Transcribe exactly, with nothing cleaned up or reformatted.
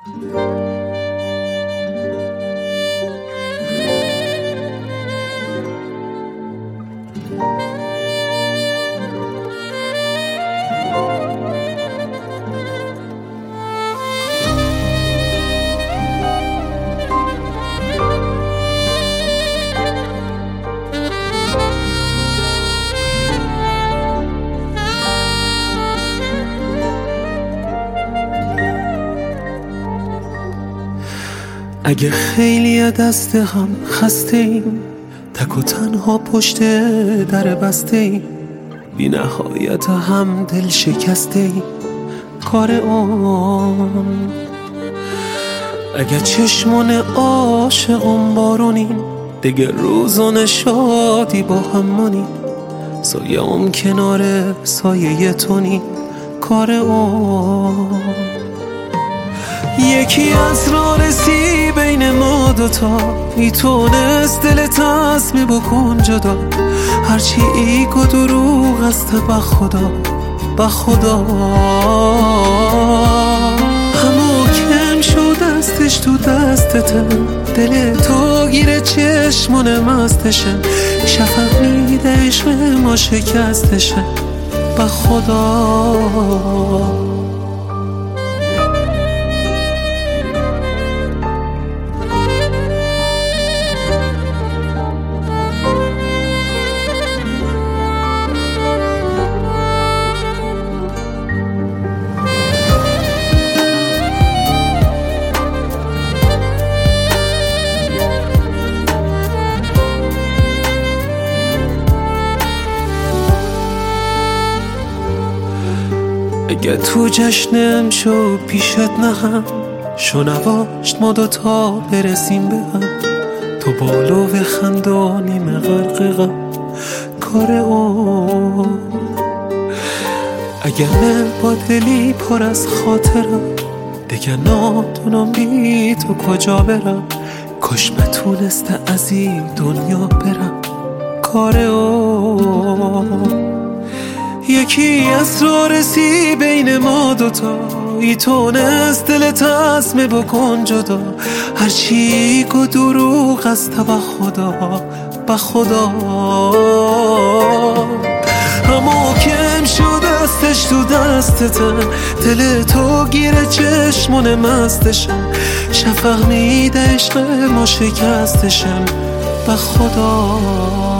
اگه خیلی دست هم خسته ایم، تک و تنها پشت در بسته ایم، بی نهایت هم دل شکسته ایم، کار اون. اگه چشمون عاشقون بارونیم، دیگه روزون شادی با همونیم، سایه اون کنار سایه تونیم، کار اون. یکی از راه رسی بین ما دوتا، میتونست دل تصمیم بکن جدا، هرچی ایگ و دروغ است به خدا، به خدا. همو کم شد دستش تو دستته، دل تو گیره چشمون مستشه، شفق میده عشق ما شکستشه، به خدا. اگه تو جشنم شو پیشت نهم، شو نواشت ما دوتا برسیم به هم، تو بالو و خندو نیمه غرق غم، کار اون. اگه من با دلی پر از خاطرم، دیگه نادونم بی تو کجا برم، کاش متونسته از این دنیا برم، کار اون. یکی از راه رسی بین ما دوتا، ای تونست دل تصمیم بکن جدا، هرچی گو دروغ است به خدا، به خدا. همو کم شد دستش تو دستته، دل تو گیره چشمون مستشه، شفق میده عشق ما شکستشم، به خدا.